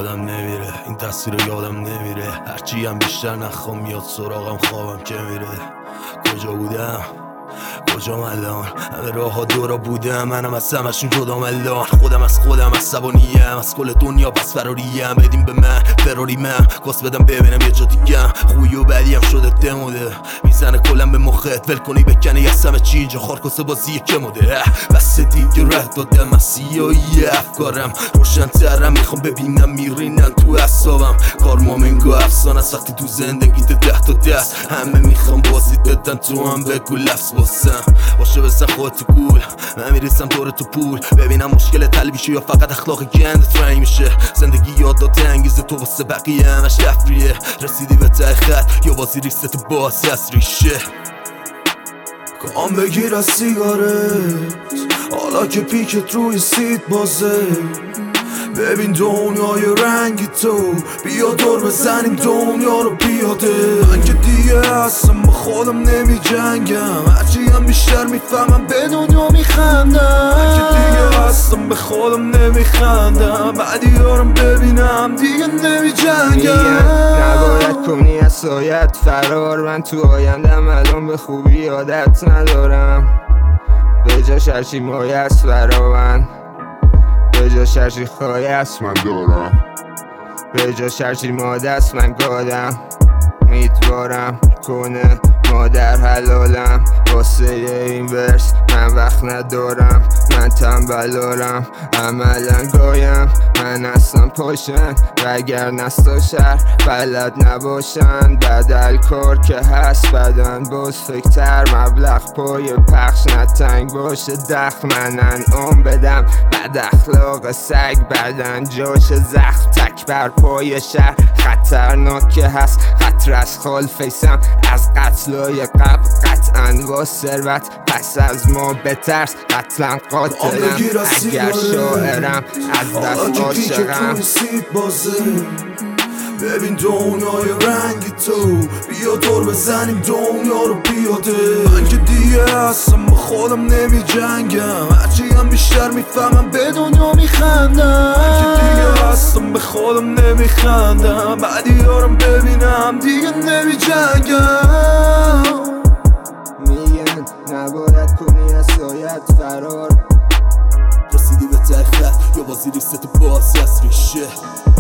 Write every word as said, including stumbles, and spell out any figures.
یادم نمیره این تصویر یادم نمیره، هرچی هم بیشتر نخوام میاد سراغم خوابم که میره. کجا بودم کجام الان، همه راه ها دورا بودم، منم از همشون جدام الان. خودم از خودم عصبانیم، از کل دنیا پس فراریم. بدیم به من فراری من کس بدم ببینم یه جا دیگم. خوبی و بدیم شده دموده، میزنه کلم به مخت ول کنی بکنی از همه چی اینجا خارکسه بازیه که موده. بس دیگه رد دادم از سیاهی افکارم، روشن ترم میخوام ببینم میرینن تو اعصابم. کار مومنگو افسان از وقتی تو زندگیت ده تا دست، همه میخوام بازی بدن تو هم بگو لفظ باسم باشه بزن خودت تو گول. من میریسم دور تو پول ببینم مشکل حل میشه یا فقط اخلاق گندت رنگ میشه. زندگی یادات انگیزه تو واسه بقیه همش تفریه، رسیدی به ته خط یا بازی ریست باز از ریشه. کام بگیر از سیگارت حالا که پیکت روی سیت بازه، ببین دنیای رنگی تو، بیا دور بزنیم دنیا رو پیاده. من که دیگه هستم با خودم نمی جنگم، هرچی هم بیشتر میفهمم به دنیا میخندم. من که دیگه هستم به خودم نمی خندم، بعدی یارم ببینم دیگه نمی جنگم. نباید کنی از سایت فرار، من تو آیندم الان به خوبی عادت ندارم. به جاش هرچی مایه است فراون، به جاش هرچی خواهی است من دارم، به جاش هرچی ماده است من گادم. امیدوارم کنه مادر حلالم، واسه این ورس من وقت ندارم. من تنبلارم عملا گایم، من اصلا پاشن وگر نستا شهر بلد نباشن. بدل کار که هست بدن باز فکتر، مبلغ پای پخش نتنگ باشه دخل. من انعام بدم بد اخلاق سگ بدن جاش زخم، تک بر پای شهر خطرناک که هست. خطر از خال فیسم از قتلای قبل قطعا با ثروت، پس از ما بترس قتلا قاتلم. اگر شاعرم از دست عاشقم، ببین دنیای رنگی تو، بیا دور بزنیم دنیا رو پیاده. من که دیگه هستم با خودم نمی جنگم، هرچی هم بیشتر میفهمم به دنیا میخندم. من که دیگه هستم به خودم نمی خندم، بعدی یارم ببینم دیگه نمی جنگم. میگن نباید کنی از سایت فرار، رسیدی به ته خط یا بازی ریست باز از ریشه.